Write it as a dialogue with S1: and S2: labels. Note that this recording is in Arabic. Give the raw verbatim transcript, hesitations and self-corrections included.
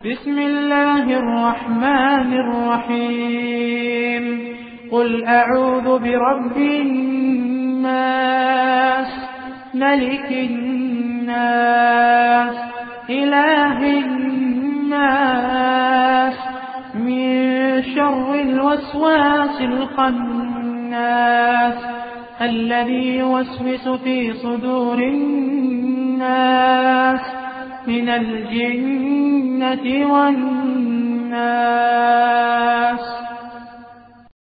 S1: بسم الله الرحمن الرحيم قل أعوذ برب الناس ملك الناس إله الناس من شر الوسواس الخناس الذي يوسوس في صدور الناس من الجنة والناس.